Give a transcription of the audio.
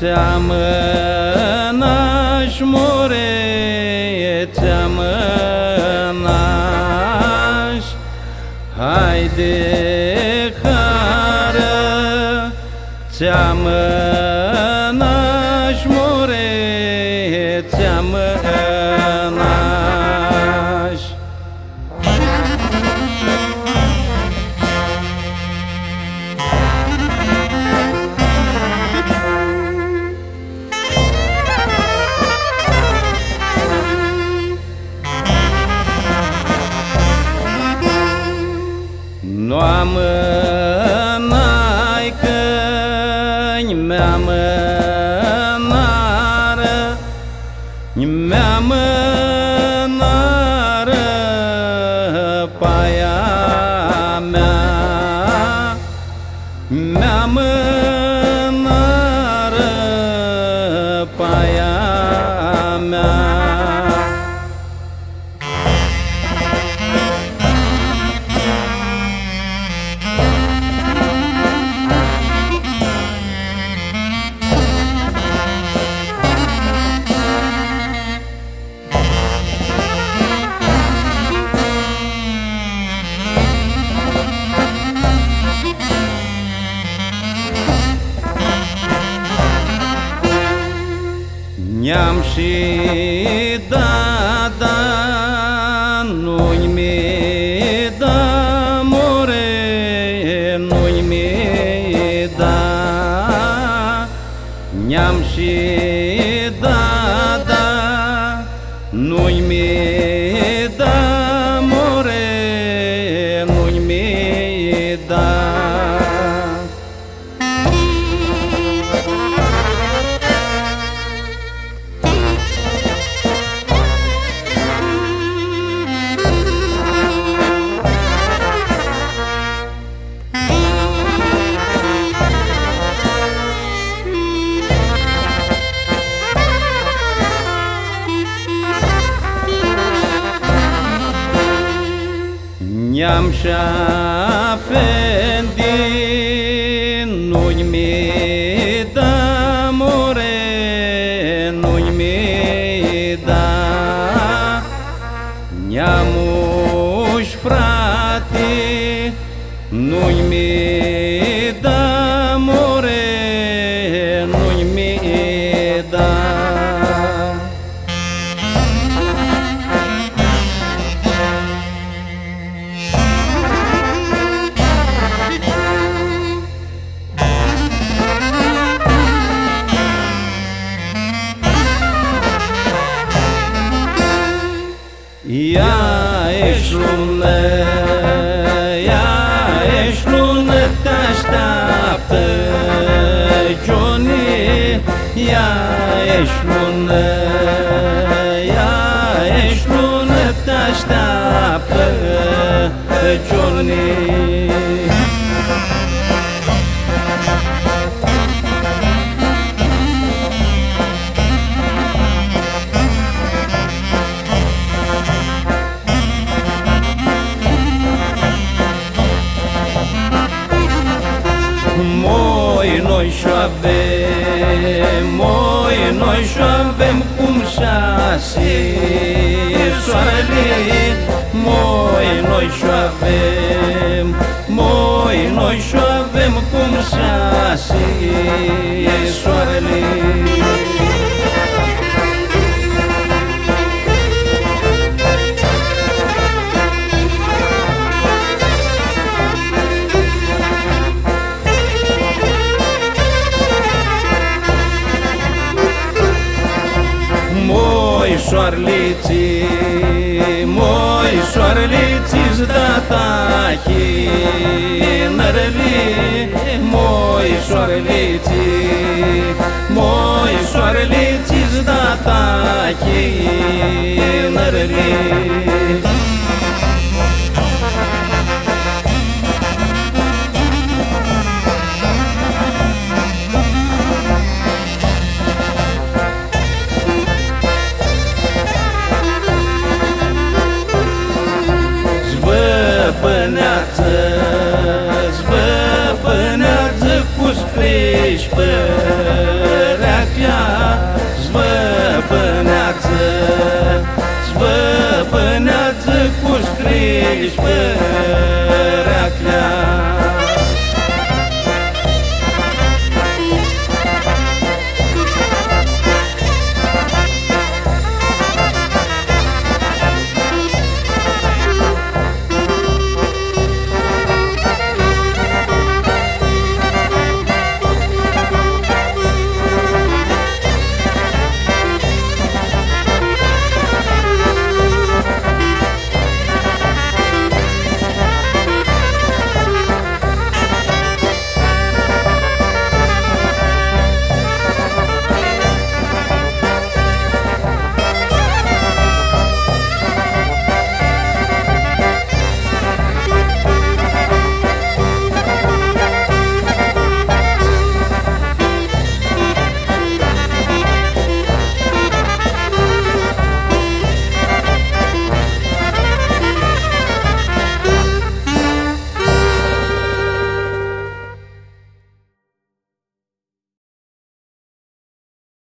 Ți-amănaș, more, ți-amănaș, haide hară, ți-amănaș, more, ți-amănaș. Nu amânai că-ni mi-amânară, mi-amânară paia mea, mi-amânară paia mea. Ne-am și dat, nu-i mi da, more, nu-i mi da. Ne-am și dat, nu-i mi da, more, nu-i mi da. Ne-am și-afendi, nu-i mi da, more, nu-i mi da. Ne-amuși, frate, nu-i mi da, more, nu-i mi da. Ia ești lună, ia ești lună, te-așteaptă Johnny. Ia ești lună, ia ești lună, te-așteaptă Johnny. Noi și-o avem, noi și-o avem cum șase soarele. Noi și-o avem, noi și-o avem cum șase soarele. Soarele-ți-ți da tachi nărăli. Soarele-ți-ți da tachi nărăli. Zvăpâneață cu scriși părea ești părea